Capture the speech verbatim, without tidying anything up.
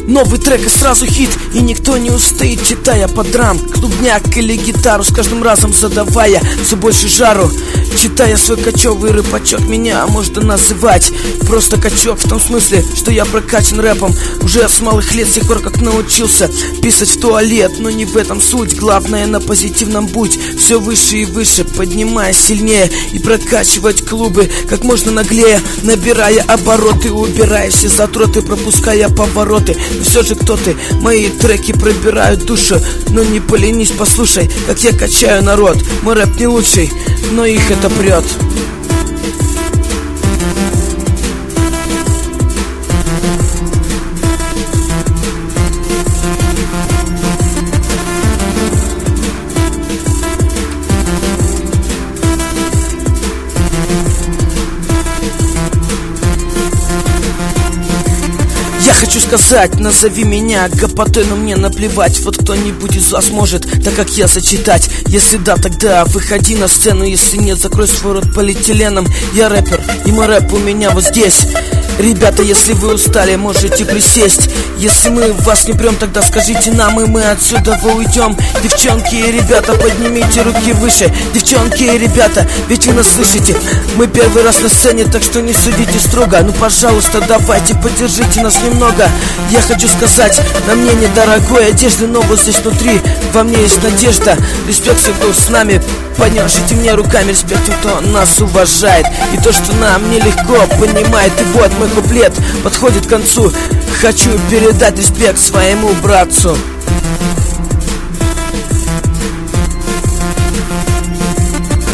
Новый трек и сразу хит, и никто не устоит, читая под драм, клубняк или гитару, с каждым разом задавая все больше жару. Читая свой кочевый рэпачок, меня можно называть просто качок, в том смысле, что я прокачан рэпом уже с малых лет, с тех пор как научился писать в туалет. Но не в этом суть, главное на позитивном будь все выше и выше, поднимаясь сильнее и прокачивать клубы как можно наглее, набирая обороты, убирая все затроты, пропуская повороты. Но все же кто ты, мои треки пробирают душу, но не поленись, послушай, как я качаю народ. Мой рэп не лучший, но их это прет. Я хочу сказать, назови меня гопотой, но мне наплевать. Вот кто-нибудь из вас может, так как я, сочетать. Если да, тогда выходи на сцену. Если нет, закрой свой рот полиэтиленом. Я рэпер, и мой рэп у меня вот здесь. Ребята, если вы устали, можете присесть. Если мы вас не прем, тогда скажите нам, и мы отсюда уйдем. Девчонки и ребята, поднимите руки выше. Девчонки и ребята, ведь вы нас слышите. Мы первый раз на сцене, так что не судите строго. Ну, пожалуйста, давайте, поддержите нас немного. Я хочу сказать, на мне недорогой одежды, но вот здесь внутри во мне есть надежда. Респект всем, кто с нами, поднявшите мне руками. Респект тем, кто нас уважает, и то, что нам нелегко понимает. И вот мой куплет подходит к концу. Хочу передать респект своему братцу.